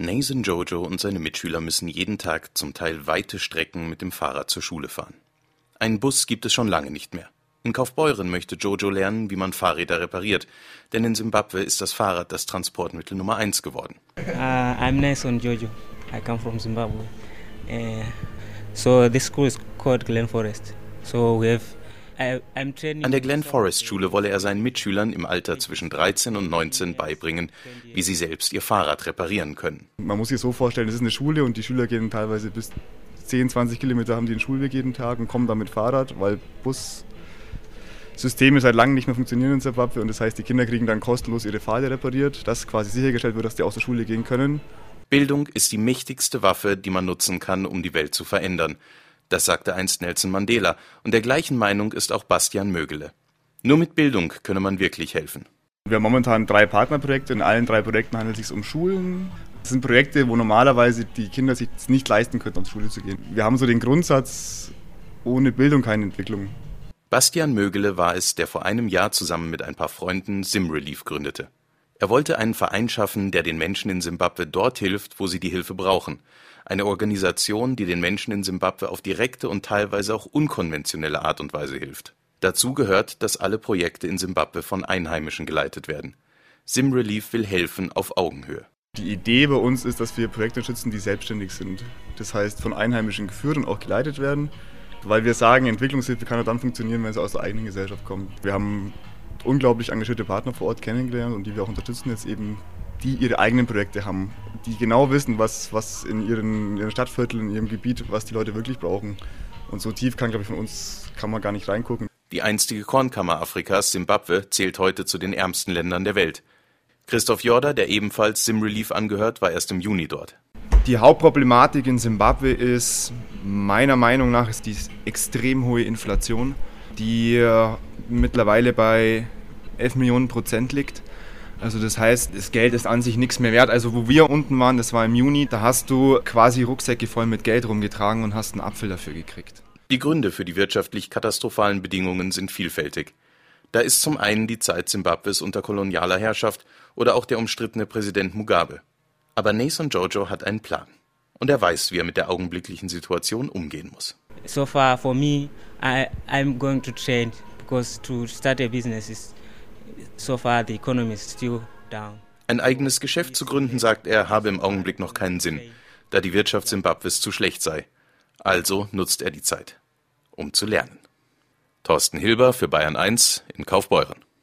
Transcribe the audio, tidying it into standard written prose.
Nathan Jojo und seine Mitschüler müssen jeden Tag zum Teil weite Strecken mit dem Fahrrad zur Schule fahren. Einen Bus gibt es schon lange nicht mehr. In Kaufbeuren möchte Jojo lernen, wie man Fahrräder repariert, denn in Simbabwe ist das Fahrrad das Transportmittel Nummer 1 geworden. I'm Nathan Jojo. I come from Zimbabwe. So this school is called Glen Forest. So An der Glen Forest Schule wolle er seinen Mitschülern im Alter zwischen 13 und 19 beibringen, wie sie selbst ihr Fahrrad reparieren können. Man muss sich so vorstellen, das ist eine Schule und die Schüler gehen teilweise bis 10, 20 Kilometer haben die den Schulweg jeden Tag und kommen dann mit Fahrrad, weil Bussysteme seit langem nicht mehr funktionieren in Zimbabwe und das heißt, die Kinder kriegen dann kostenlos ihre Fahrräder repariert, dass quasi sichergestellt wird, dass die aus der Schule gehen können. Bildung ist die mächtigste Waffe, die man nutzen kann, um die Welt zu verändern. Das sagte einst Nelson Mandela, und der gleichen Meinung ist auch Bastian Mögele. Nur mit Bildung könne man wirklich helfen. Wir haben momentan 3 Partnerprojekte. In allen 3 Projekten handelt es sich um Schulen. Das sind Projekte, wo normalerweise die Kinder sich nicht leisten könnten, auf Schule zu gehen. Wir haben so den Grundsatz, ohne Bildung keine Entwicklung. Bastian Mögele war es, der vor einem Jahr zusammen mit ein paar Freunden SimRelief gründete. Er wollte einen Verein schaffen, der den Menschen in Simbabwe dort hilft, wo sie die Hilfe brauchen. Eine Organisation, die den Menschen in Simbabwe auf direkte und teilweise auch unkonventionelle Art und Weise hilft. Dazu gehört, dass alle Projekte in Simbabwe von Einheimischen geleitet werden. SimRelief will helfen auf Augenhöhe. Die Idee bei uns ist, dass wir Projekte unterstützen, die selbstständig sind. Das heißt, von Einheimischen geführt und auch geleitet werden, weil wir sagen, Entwicklungshilfe kann nur dann funktionieren, wenn sie aus der eigenen Gesellschaft kommt. Wir haben unglaublich engagierte Partner vor Ort kennengelernt und die wir auch unterstützen jetzt eben, die ihre eigenen Projekte haben, die genau wissen, was in ihren Stadtvierteln, in ihrem Gebiet, was die Leute wirklich brauchen. Und so tief kann, glaube ich, von uns kann man gar nicht reingucken. Die einstige Kornkammer Afrikas, Simbabwe, zählt heute zu den ärmsten Ländern der Welt. Christoph Jorda, der ebenfalls SimRelief angehört, war erst im Juni dort. Die Hauptproblematik in Simbabwe ist, meiner Meinung nach, ist die extrem hohe Inflation, die mittlerweile bei 11 Millionen % liegt. Also das heißt, das Geld ist an sich nichts mehr wert. Also wo wir unten waren, das war im Juni, da hast du quasi Rucksäcke voll mit Geld rumgetragen und hast einen Apfel dafür gekriegt. Die Gründe für die wirtschaftlich katastrophalen Bedingungen sind vielfältig. Da ist zum einen die Zeit Simbabwes unter kolonialer Herrschaft oder auch der umstrittene Präsident Mugabe. Aber Nathan Jojo hat einen Plan. Und er weiß, wie er mit der augenblicklichen Situation umgehen muss. So far for me, I'm going to change because to start a business is so far the economy is still down. Ein eigenes Geschäft zu gründen, sagt er, habe im Augenblick noch keinen Sinn, da die Wirtschaft Simbabwes zu schlecht sei. Also nutzt er die Zeit, um zu lernen. Thorsten Hilber für Bayern 1 in Kaufbeuren.